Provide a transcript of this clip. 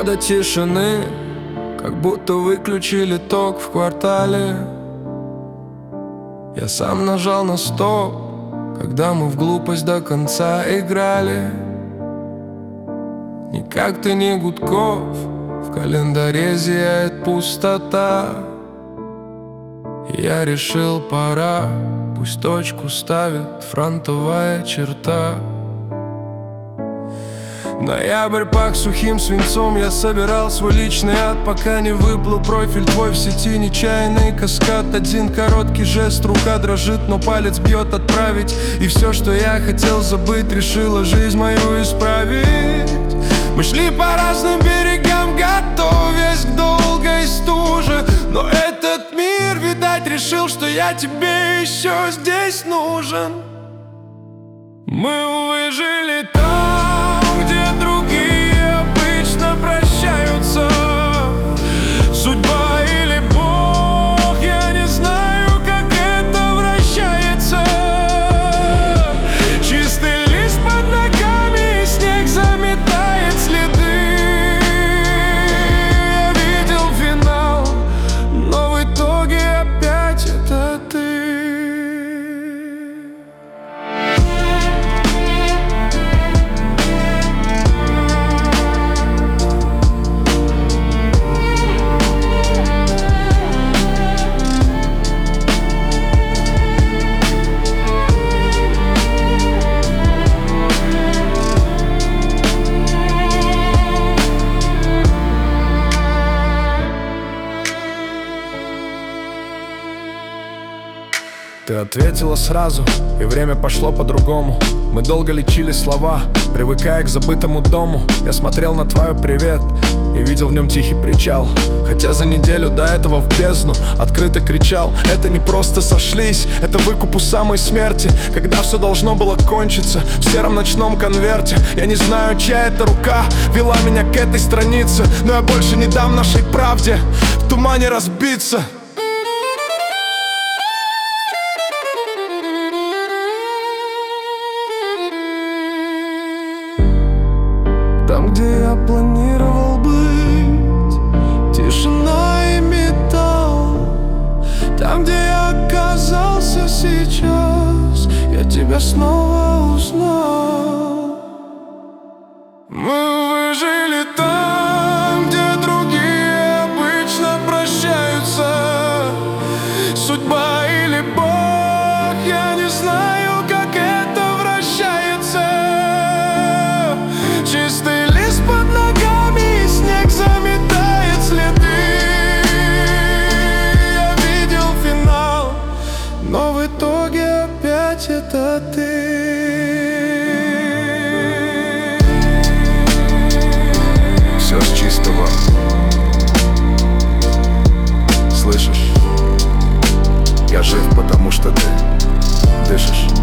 Полгода тишины, как будто выключили ток в квартале. Я сам нажал на стоп, когда мы в глупость до конца играли. Никак ты не Гудков, в календаре зияет пустота. И я решил, пора, пусть точку ставит фронтовая черта. Ноябрь пах сухим свинцом, я собирал свой личный ад, пока не выплыл профиль твой в сети. Нечаянный каскад, один короткий жест, рука дрожит, но палец бьет отправить. И все, что я хотел забыть, решила жизнь мою исправить. Мы шли по разным берегам, готовясь к долгой стуже, но этот мир, видать, решил, что я тебе еще здесь нужен. Мы выжили там, где другие обычно прощаются. Судьба или Бог, я не знаю, как это вращается. Чистый лист под ногами, и снег заметает следы. Я видел финал, но в итоге опять это ты. Ты ответила сразу, и время пошло по-другому. Мы долго лечили слова, привыкая к забытому дому. Я смотрел на твой привет и видел в нем тихий причал. Хотя за неделю до этого в бездну открыто кричал: это не просто сошлись, это выкуп у самой смерти. Когда все должно было кончиться в сером ночном конверте. Я не знаю, чья эта рука вела меня к этой странице, но я больше не дам нашей правде в тумане разбиться. Там, где я планировал быть, тишина и металл. Там, где я оказался сейчас, я тебя снова узнал. Мы выжили там, где другие обычно прощаются. Судьба или Бог, я не знаю, как это вращается. Чистый лист под ногами, и снег заметает следы. Я видел финал, но в итоге опять это ты. Все с чистого. Слышишь? Я жив, потому что ты дышишь.